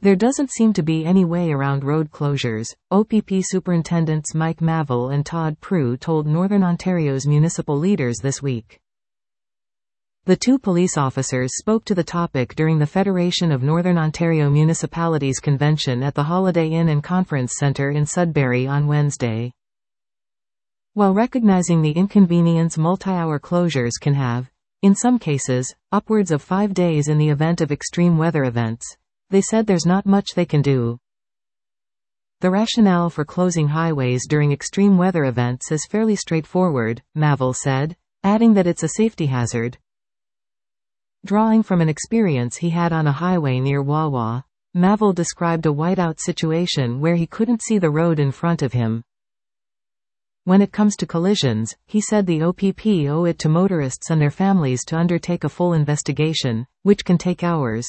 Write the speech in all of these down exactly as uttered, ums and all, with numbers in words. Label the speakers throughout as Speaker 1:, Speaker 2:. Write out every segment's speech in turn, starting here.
Speaker 1: There doesn't seem to be any way around road closures, O P P Superintendents Mike Maville and Todd Prue told Northern Ontario's municipal leaders this week. The two police officers spoke to the topic during the Federation of Northern Ontario Municipalities convention at the Holiday Inn and Conference Centre in Sudbury on Wednesday. While recognizing the inconvenience multi-hour closures can have, in some cases, upwards of five days in the event of extreme weather events, they said there's not much they can do. The rationale for closing highways during extreme weather events is fairly straightforward, Maville said, adding that it's a safety hazard. Drawing from an experience he had on a highway near Wawa, Maville described a whiteout situation where he couldn't see the road in front of him. When it comes to collisions, he said the O P P owe it to motorists and their families to undertake a full investigation, which can take hours.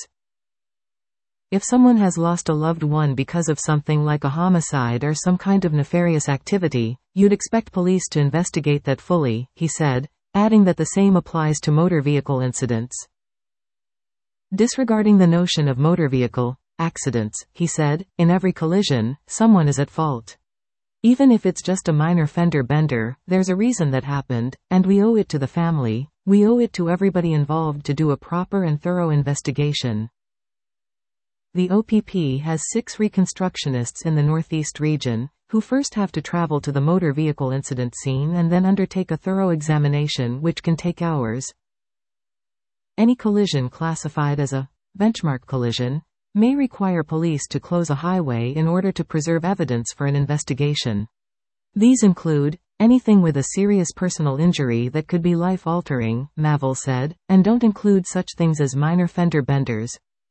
Speaker 1: If someone has lost a loved one because of something like a homicide or some kind of nefarious activity, you'd expect police to investigate that fully, he said, adding that the same applies to motor vehicle incidents. Disregarding the notion of motor vehicle accidents, he said, in every collision, someone is at fault. Even if it's just a minor fender bender, there's a reason that happened, and we owe it to the family, we owe it to everybody involved to do a proper and thorough investigation. The O P P has six reconstructionists in the Northeast region, who first have to travel to the motor vehicle incident scene and then undertake a thorough examination which can take hours. Any collision classified as a benchmark collision may require police to close a highway in order to preserve evidence for an investigation. These include anything with a serious personal injury that could be life-altering, Maville said, and don't include such things as minor fender benders.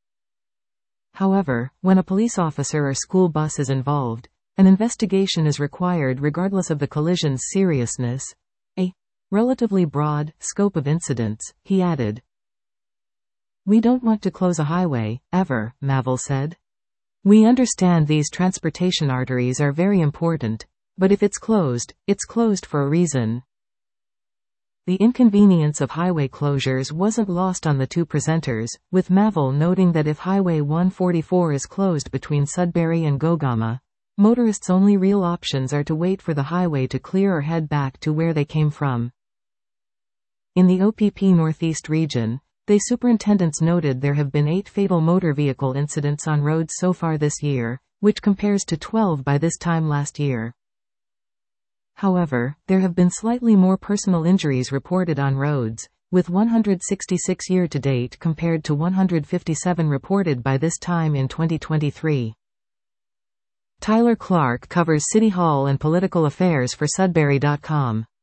Speaker 1: However, when a police officer or school bus is involved, an investigation is required regardless of the collision's seriousness, a relatively broad scope of incidents, he added. We don't want to close a highway, ever, Maville said. We understand these transportation arteries are very important, but if it's closed, it's closed for a reason. The inconvenience of highway closures wasn't lost on the two presenters, with Maville noting that if Highway one forty-four is closed between Sudbury and Gogama, motorists' only real options are to wait for the highway to clear or head back to where they came from. In the O P P Northeast region, the superintendents noted there have been eight fatal motor vehicle incidents on roads so far this year, which compares to twelve by this time last year. However, there have been slightly more personal injuries reported on roads, with one hundred sixty-six year-to-date compared to one hundred fifty-seven reported by this time in twenty twenty-three. Tyler Clark covers City Hall and political affairs for Sudbury dot com.